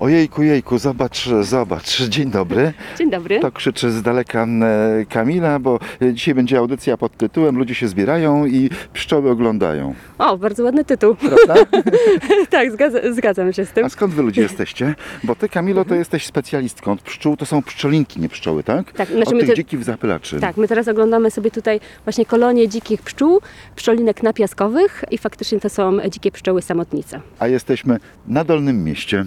Ojejku, jejku, zobacz. Dzień dobry. Dzień dobry. To krzyczy z daleka Kamila, bo dzisiaj będzie audycja pod tytułem Ludzie się zbierają i pszczoły oglądają. O, bardzo ładny tytuł. Prawda? Tak, zgadzam się z tym. A skąd wy ludzie jesteście? Bo ty, Kamilo, to jesteś specjalistką od pszczół, to są pszczolinki, nie pszczoły, tak? Tak, znaczy od my tych dzikich zapylaczy. Tak, my teraz oglądamy sobie tutaj właśnie kolonie dzikich pszczół, pszczolinek napiaskowych i faktycznie to są dzikie pszczoły samotnice. A jesteśmy na Dolnym Mieście.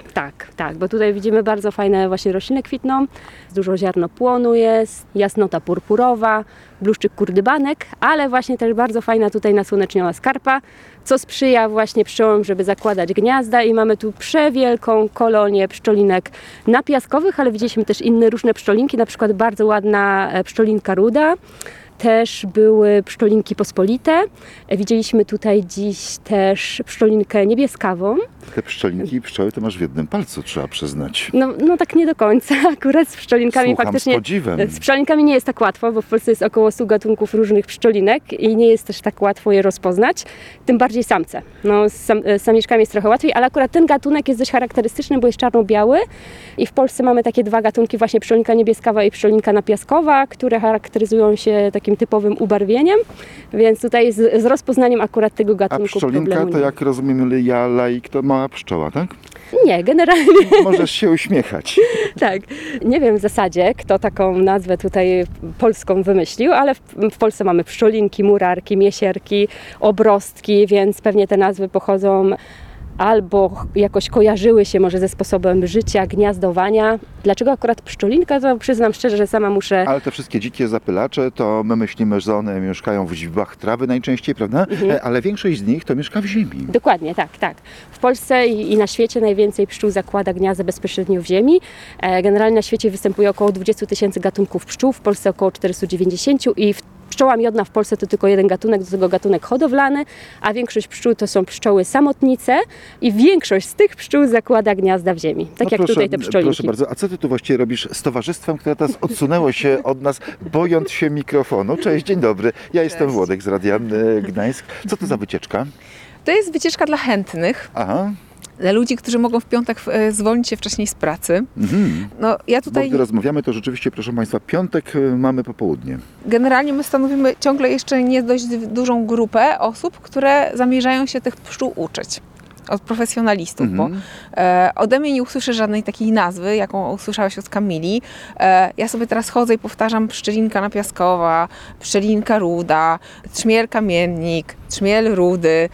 Tak, bo tutaj widzimy bardzo fajne właśnie rośliny kwitną, dużo ziarnopłonu jest, jasnota purpurowa, bluszczyk kurdybanek, ale właśnie też bardzo fajna tutaj nasłoneczniona skarpa, co sprzyja właśnie pszczołom, żeby zakładać gniazda i mamy tu przewielką kolonię pszczolinek napiaskowych, ale widzieliśmy też inne różne pszczolinki, na przykład bardzo ładna pszczolinka ruda. Też były pszczolinki pospolite. Widzieliśmy tutaj dziś też pszczolinkę niebieskawą. Te pszczolinki i pszczoły to masz w jednym palcu, trzeba przyznać. No tak nie do końca. Akurat z pszczolinkami Słucham faktycznie. z podziwem. Z pszczolinkami nie jest tak łatwo, bo w Polsce jest około 100 gatunków różnych pszczolinek i nie jest też tak łatwo je rozpoznać. Tym bardziej samce. No, z samiczkami jest trochę łatwiej, ale akurat ten gatunek jest dość charakterystyczny, bo jest czarno-biały i w Polsce mamy takie dwa gatunki, właśnie pszczolinka niebieskawa i pszczolinka napiaskowa, które charakteryzują się takim typowym ubarwieniem, więc tutaj z rozpoznaniem akurat tego gatunku A pszczolinka problemu to, nie. jak rozumiem, ja laik, to mała pszczoła, tak? Nie, generalnie Możesz się uśmiechać. tak. Nie wiem w zasadzie, kto taką nazwę tutaj polską wymyślił, ale w Polsce mamy pszczolinki, murarki, miesierki, obrostki, więc pewnie te nazwy pochodzą albo jakoś kojarzyły się może ze sposobem życia, gniazdowania. Dlaczego akurat pszczolinka, to przyznam szczerze, że sama muszę... Ale te wszystkie dzikie zapylacze, to my myślimy, że one mieszkają w źbach trawy najczęściej, prawda? Ale większość z nich to mieszka w ziemi. Dokładnie, tak. W Polsce i na świecie najwięcej pszczół zakłada gniazda bezpośrednio w ziemi. Generalnie na świecie występuje około 20 000 gatunków pszczół, w Polsce około 490 i pszczoła miodna w Polsce to tylko jeden gatunek, do tego gatunek hodowlany, a większość pszczół to są pszczoły samotnice i większość z tych pszczół zakłada gniazda w ziemi, tak jak tutaj te pszczolinki. Proszę bardzo, a co ty tu właściwie robisz z towarzystwem, które teraz odsunęło się od nas, bojąc się mikrofonu? Cześć, dzień dobry, ja jestem Włodek z Radia Gdańsk. Co to za wycieczka? To jest wycieczka dla chętnych. Aha. Dla ludzi, którzy mogą w piątek zwolnić się wcześniej z pracy. No, ja Bo tutaj gdy rozmawiamy, to rzeczywiście, proszę Państwa, piątek mamy popołudnie. generalnie my stanowimy ciągle jeszcze nie dość dużą grupę osób, które zamierzają się tych pszczół uczyć. Od profesjonalistów, bo ode mnie nie usłyszysz żadnej takiej nazwy, jaką usłyszałeś od Kamili. Ja sobie teraz chodzę i powtarzam pszczelinka napiaskowa, pszczelinka ruda, trzmiel kamiennik, trzmiel rudy.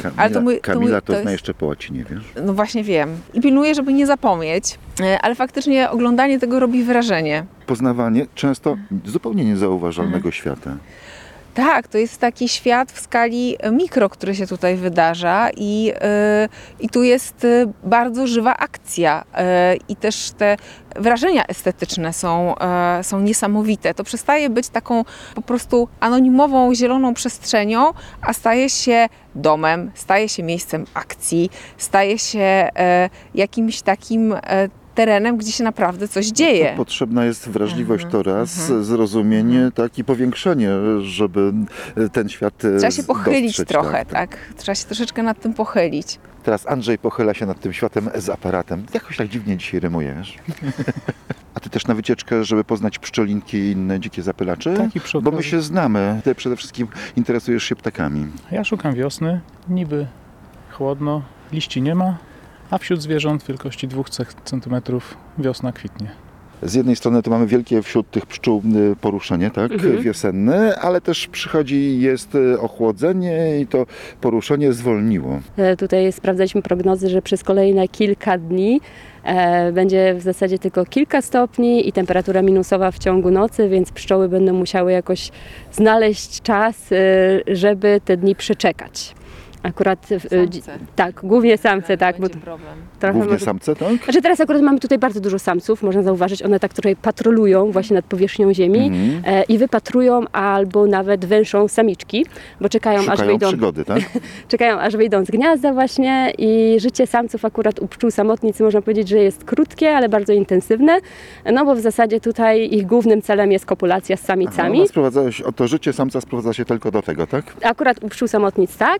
Kamila to zna jeszcze po łacinie, wiesz? No właśnie wiem. I pilnuję, żeby nie zapomnieć, ale faktycznie oglądanie tego robi wrażenie. Poznawanie często zupełnie niezauważalnego świata. Tak, to jest taki świat w skali mikro, który się tutaj wydarza i tu jest bardzo żywa akcja i też te wrażenia estetyczne są niesamowite. To przestaje być taką po prostu anonimową, zieloną przestrzenią, a staje się domem, staje się miejscem akcji, staje się jakimś takim terenem, gdzie się naprawdę coś dzieje. Potrzebna jest wrażliwość to raz, zrozumienie, tak, i powiększenie, żeby ten świat Trzeba się pochylić dostrzec, trochę, tak? Trzeba się troszeczkę nad tym pochylić. Teraz Andrzej pochyla się nad tym światem z aparatem. Jakoś tak dziwnie dzisiaj rymujesz. A ty też na wycieczkę, żeby poznać pszczolinki i inne dzikie zapylacze? Tak, i przy Bo my okazji- się znamy. Ty przede wszystkim interesujesz się ptakami. Ja szukam wiosny, niby chłodno, liści nie ma, a wśród zwierząt wielkości 2 cm wiosna kwitnie. Z jednej strony to mamy wielkie wśród tych pszczół poruszenie, tak, wiosenne, ale też przychodzi, jest ochłodzenie i to poruszenie zwolniło. Tutaj sprawdzaliśmy prognozy, że przez kolejne kilka dni będzie w zasadzie tylko kilka stopni i temperatura minusowa w ciągu nocy, więc pszczoły będą musiały jakoś znaleźć czas, żeby te dni przeczekać. Akurat tak, głównie samce, tak. Bo problem. trochę Głównie może... samce, tak? Znaczy teraz akurat mamy tutaj bardzo dużo samców, można zauważyć, one tak trochę patrolują właśnie nad powierzchnią ziemi i wypatrują albo nawet węszą samiczki, bo czekają aż wyjdą przygody, tak? czekają aż wyjdą z gniazda właśnie i życie samców akurat u pszczół samotnic można powiedzieć, że jest krótkie, ale bardzo intensywne, no bo w zasadzie tutaj ich głównym celem jest kopulacja z samicami. To życie samca sprowadza się tylko do tego, tak? Akurat u pszczół samotnic tak i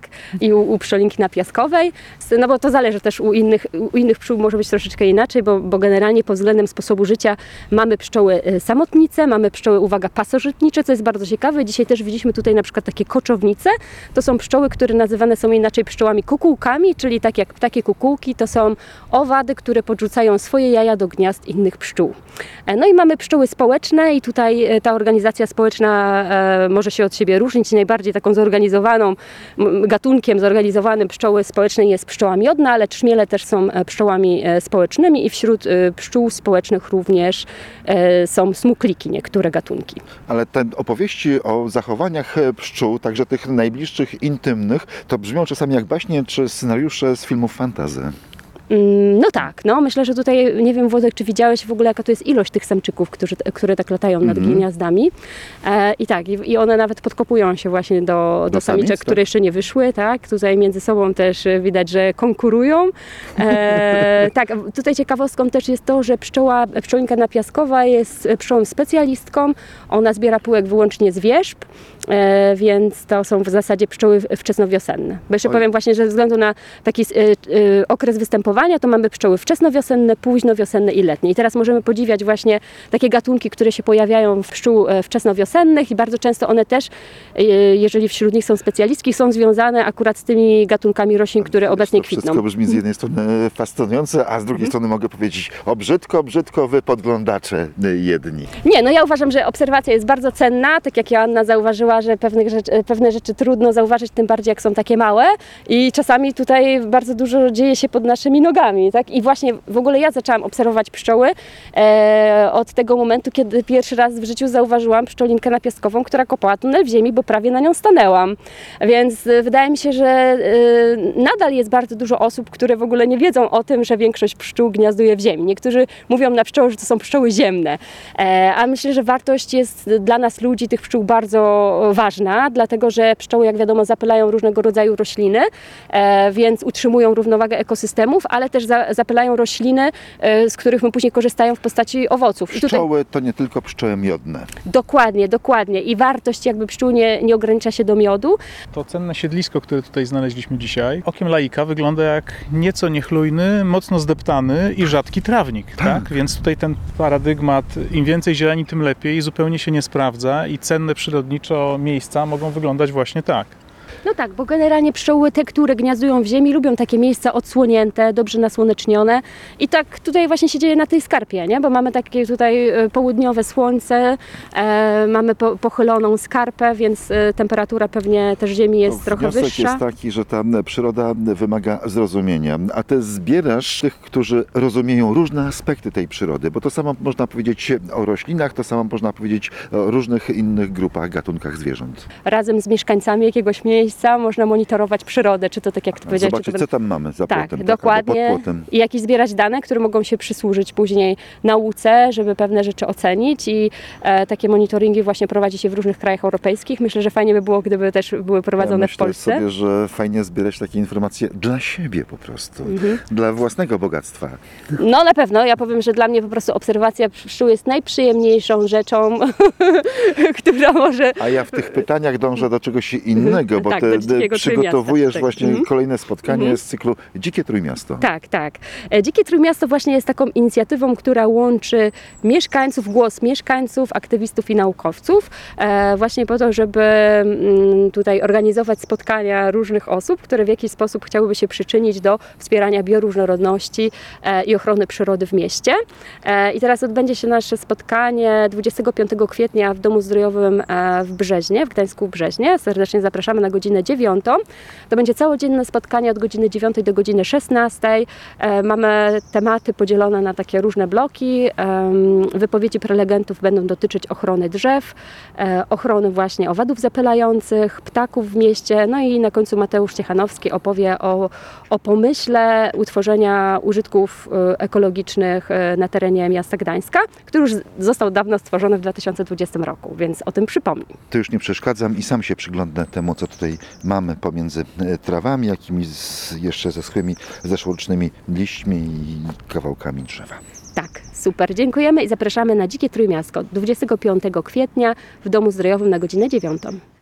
i u pszczolinki napiaskowej, no bo to zależy też u innych pszczół może być troszeczkę inaczej, bo generalnie pod względem sposobu życia mamy pszczoły samotnice, mamy pszczoły, uwaga, pasożytnicze, co jest bardzo ciekawe. Dzisiaj też widzieliśmy tutaj na przykład takie koczownice. To są pszczoły, które nazywane są inaczej pszczołami kukułkami, czyli tak jak ptakie kukułki, to są owady, które podrzucają swoje jaja do gniazd innych pszczół. No i mamy pszczoły społeczne i tutaj ta organizacja społeczna może się od siebie różnić. Najbardziej taką zorganizowaną gatunkiem zorganizowanym pszczoły społecznej jest pszczoła miodna, ale trzmiele też są pszczołami społecznymi i wśród pszczół społecznych również są smukliki, niektóre gatunki. Ale te opowieści o zachowaniach pszczół, także tych najbliższych, intymnych, to brzmią czasami jak baśnie czy scenariusze z filmów fantasy. No tak, no myślę, że tutaj, nie wiem Włodek, czy widziałeś w ogóle jaka to jest ilość tych samczyków, które tak latają nad gniazdami i tak, i one nawet podkopują się właśnie do samiczek, samic, które tak? jeszcze nie wyszły, tak, tutaj między sobą też widać, że konkurują. Tak, tutaj ciekawostką też jest to, że pszczołinka napiaskowa jest pszczołą specjalistką, ona zbiera pyłek wyłącznie z wierzb, więc to są w zasadzie pszczoły wczesnowiosenne. Bo jeszcze powiem właśnie, że ze względu na taki okres występowania, to mamy pszczoły wczesnowiosenne, późnowiosenne i letnie. I teraz możemy podziwiać właśnie takie gatunki, które się pojawiają w pszczół wczesnowiosennych i bardzo często one też, jeżeli wśród nich są specjalistki, są związane akurat z tymi gatunkami roślin, które obecnie to kwitną. wszystko brzmi z jednej strony fascynujące, a z drugiej strony mogę powiedzieć brzydko, wy podglądacze jedni. Nie, no ja uważam, że obserwacja jest bardzo cenna, tak jak Joanna zauważyła, że pewne rzeczy trudno zauważyć, tym bardziej jak są takie małe i czasami tutaj bardzo dużo dzieje się pod naszymi nogami, tak? I właśnie w ogóle ja zaczęłam obserwować pszczoły od tego momentu, kiedy pierwszy raz w życiu zauważyłam pszczolinkę napiaskową, która kopała tunel w ziemi, bo prawie na nią stanęłam. Więc wydaje mi się, że nadal jest bardzo dużo osób, które w ogóle nie wiedzą o tym, że większość pszczół gniazduje w ziemi. Niektórzy mówią na pszczoły, że to są pszczoły ziemne, a myślę, że wartość jest dla nas ludzi, tych pszczół bardzo ważna, dlatego że pszczoły, jak wiadomo, zapylają różnego rodzaju rośliny, więc utrzymują równowagę ekosystemów, ale też zapylają rośliny, z których my później korzystają w postaci owoców. Pszczoły to nie tylko pszczoły miodne. Dokładnie. I wartość jakby pszczół nie ogranicza się do miodu. To cenne siedlisko, które tutaj znaleźliśmy dzisiaj, okiem laika wygląda jak nieco niechlujny, mocno zdeptany i rzadki trawnik. Tak? Więc tutaj ten paradygmat, im więcej zieleni, tym lepiej, zupełnie się nie sprawdza i cenne przyrodniczo miejsca mogą wyglądać właśnie tak. No tak, bo generalnie pszczoły, te, które gniazdują w ziemi, lubią takie miejsca odsłonięte, dobrze nasłonecznione. I tak tutaj właśnie się dzieje na tej skarpie, nie? Bo mamy takie tutaj południowe słońce, mamy pochyloną skarpę, więc temperatura pewnie też ziemi jest trochę Wniosek wyższa. jest taki, że ta przyroda wymaga zrozumienia, a ty zbierasz tych, którzy rozumieją różne aspekty tej przyrody, bo to samo można powiedzieć o roślinach, to samo można powiedzieć o różnych innych grupach, gatunkach zwierząt. Razem z mieszkańcami jakiegoś miejsca można monitorować przyrodę, czy to tak jak ty powiedziałeś. Zobaczyć, co tam mamy za Tak, płotem. dokładnie. Albo pod płotem. I jakieś zbierać dane, które mogą się przysłużyć później nauce, żeby pewne rzeczy ocenić i takie monitoringi właśnie prowadzi się w różnych krajach europejskich. Myślę, że fajnie by było, gdyby też były prowadzone w Polsce. Myślę sobie, że fajnie zbierać takie informacje dla siebie po prostu, dla własnego bogactwa. No na pewno, ja powiem, że dla mnie po prostu obserwacja pszczół jest najprzyjemniejszą rzeczą, która może... A ja w tych pytaniach dążę do czegoś innego, bo Tak, do Dzikiego przygotowujesz Trójmiasta, właśnie kolejne spotkanie z cyklu Dzikie Trójmiasto. Tak. Dzikie Trójmiasto właśnie jest taką inicjatywą, która łączy głos mieszkańców, aktywistów i naukowców, właśnie po to, żeby tutaj organizować spotkania różnych osób, które w jakiś sposób chciałyby się przyczynić do wspierania bioróżnorodności i ochrony przyrody w mieście. I teraz odbędzie się nasze spotkanie 25 kwietnia w Domu Zdrojowym w Brzeźnie, w Gdańsku w Brzeźnie. Serdecznie zapraszamy na godzinę 9. To będzie całodzienne spotkanie od godziny 9 do godziny 16. Mamy tematy podzielone na takie różne bloki. Wypowiedzi prelegentów będą dotyczyć ochrony drzew, ochrony właśnie owadów zapylających, ptaków w mieście. No i na końcu Mateusz Ciechanowski opowie o pomyśle utworzenia użytków ekologicznych na terenie miasta Gdańska, który już został dawno stworzony w 2020 roku, więc o tym przypomnij. To już nie przeszkadzam i sam się przyglądnę temu, co tutaj mamy pomiędzy trawami, jakimiś jeszcze zeschłymi zeszłorocznymi liśćmi i kawałkami drzewa. Tak, super, dziękujemy i zapraszamy na Dzikie Trójmiasto 25 kwietnia w Domu Zdrojowym na godzinę 9.